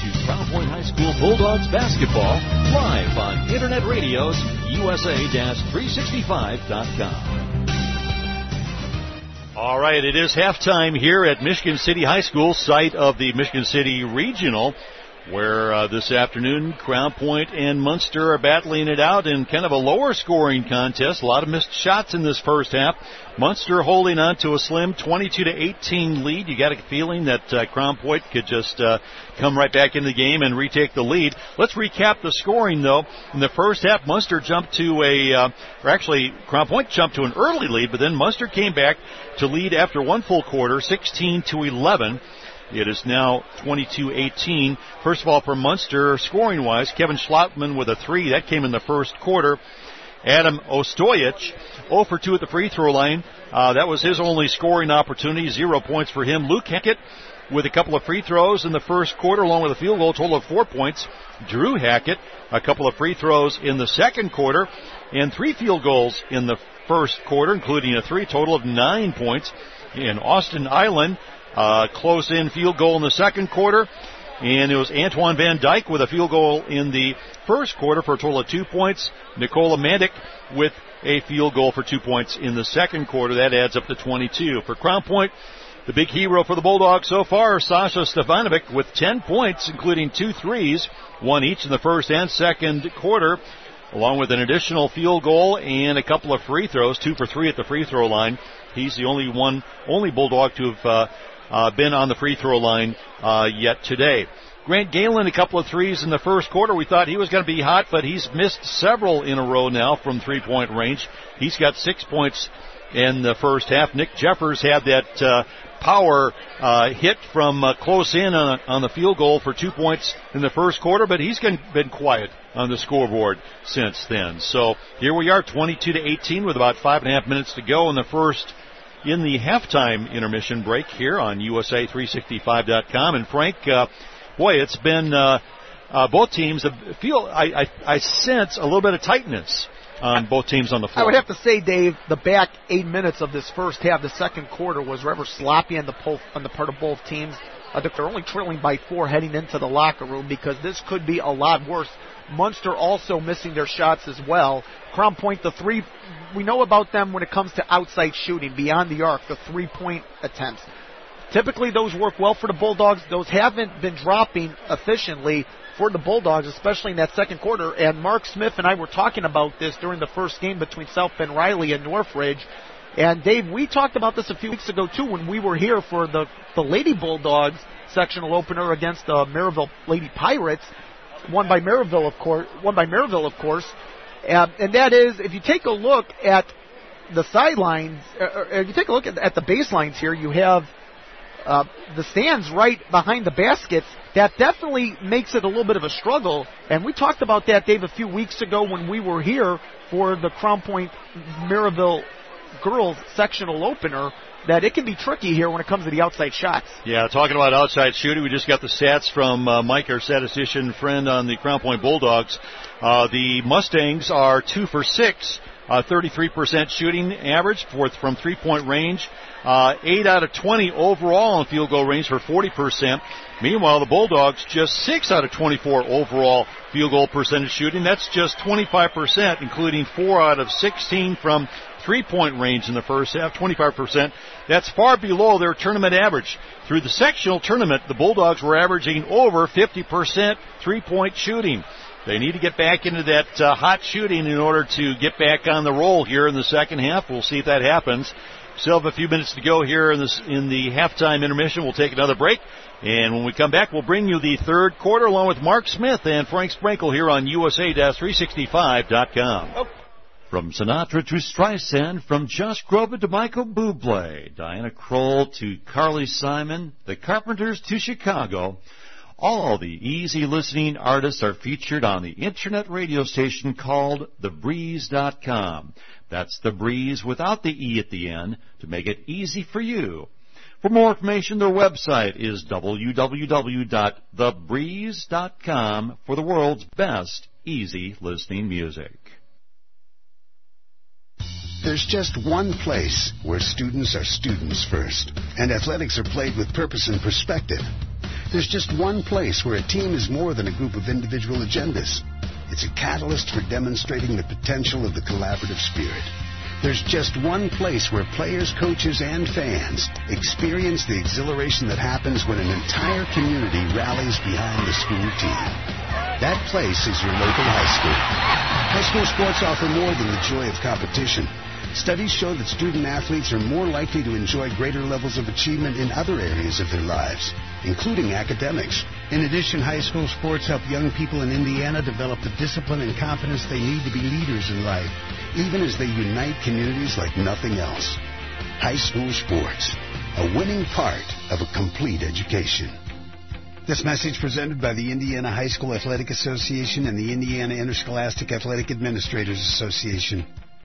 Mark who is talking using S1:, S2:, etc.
S1: to Crown Point High School Bulldogs basketball live on Internet Radio's USA-365.com. All right, it is halftime here at Michigan City High School, site of the Michigan City Regional, where this afternoon Crown Point and Munster are battling it out in kind of a lower scoring contest. A lot of missed shots in this first half. Munster holding on to a slim 22-18 lead. You got a feeling that Crown Point could just come right back into the game and retake the lead. Let's recap the scoring, though. In the first half, Munster jumped to Crown Point jumped to an early lead, but then Munster came back to lead after one full quarter, 16-11. It is now 22-18. First of all, for Munster, scoring-wise, Kevin Schlautman with a three. That came in the first quarter. Adam Ostojic, 0 for 2 at the free throw line. That was his only scoring opportunity, 0 points for him. Luke Hackett with a couple of free throws in the first quarter, along with a field goal, total of 4 points. Drew Hackett, a couple of free throws in the second quarter, and 3 field goals in the first quarter, including a three, total of 9 points. And Austin Island, close-in field goal in the second quarter. And it was Antoine Van Dyke with a field goal in the first quarter for a total of 2 points. Nikola Mandic with a field goal for 2 points in the second quarter. That adds up to 22. For Crown Point, the big hero for the Bulldogs so far, Sasha Stefanovic with 10 points, including 2 threes, one each in the first and second quarter, along with an additional field goal and a couple of free throws, 2 for 3 at the free throw line. He's the only Bulldog to have been on the free throw line yet today. Grant Galen, a couple of threes in the first quarter. We thought he was going to be hot, but he's missed several in a row now from three-point range. He's got 6 points in the first half. Nick Jeffers had that power hit from close in on the field goal for 2 points in the first quarter, but he's been quiet on the scoreboard since then. So here we are, 22-18 with about 5.5 minutes to go in the halftime intermission break here on USA365.com. And Frank, it's been both teams I sense a little bit of tightness on both teams on the floor.
S2: I would have to say, Dave, the back 8 minutes of this first half, the second quarter, was rather sloppy on the part of both teams. They're only trailing by 4 heading into the locker room because this could be a lot worse. Munster also missing their shots as well. Crown Point, the three, we know about them when it comes to outside shooting, beyond the arc, the 3-point attempts. Typically, those work well for the Bulldogs. Those haven't been dropping efficiently for the Bulldogs, especially in that second quarter. And Mark Smith and I were talking about this during the first game between South Bend Riley and Northridge. And, Dave, we talked about this a few weeks ago, too, when we were here for the Lady Bulldogs sectional opener against the Maryville Lady Pirates, won by Maryville, of course. And that is, if you take a look at the sidelines, if you take a look at the baselines here, you have the stands right behind the baskets. That definitely makes it a little bit of a struggle. And we talked about that, Dave, a few weeks ago when we were here for the Crown Point Maryville girls sectional opener, that it can be tricky here when it comes to the outside shots.
S1: Yeah, talking about outside shooting, we just got the stats from Mike, our statistician friend on the Crown Point Bulldogs. The Mustangs are 2 for 6, 33% shooting average from three-point range, 8 out of 20 overall on field goal range for 40%. Meanwhile, the Bulldogs just 6 out of 24 overall field goal percentage shooting. That's just 25%, including 4 out of 16 from three-point range in the first half, 25%. That's far below their tournament average. Through the sectional tournament, the Bulldogs were averaging over 50% three-point shooting. They need to get back into that hot shooting in order to get back on the roll here in the second half. We'll see if that happens. Still have a few minutes to go here in the halftime intermission. We'll take another break. And when we come back, we'll bring you the third quarter along with Mark Smith and Frank Sprinkle here on USA-365.com. Oh. From Sinatra to Streisand, from Josh Groban to Michael Bublé, Diana Kroll to Carly Simon, the Carpenters to Chicago, all the easy listening artists are featured on the internet radio station called TheBreeze.com. That's The Breeze without the E at the end to make it easy for you. For more information, their website is www.thebreeze.com for the world's best easy listening music.
S3: There's just one place where students are students first, and athletics are played with purpose and perspective. There's just one place where a team is more than a group of individual agendas. It's a catalyst for demonstrating the potential of the collaborative spirit. There's just one place where players, coaches, and fans experience the exhilaration that happens when an entire community rallies behind the school team. That place is your local high school. High school sports offer more than the joy of competition. Studies show that student athletes are more likely to enjoy greater levels of achievement in other areas of their lives, including academics. In addition, high school sports help young people in Indiana develop the discipline and confidence they need to be leaders in life, even as they unite communities like nothing else. High school sports, a winning part of a complete education. This message presented by the Indiana High School Athletic Association and the Indiana Interscholastic Athletic Administrators Association.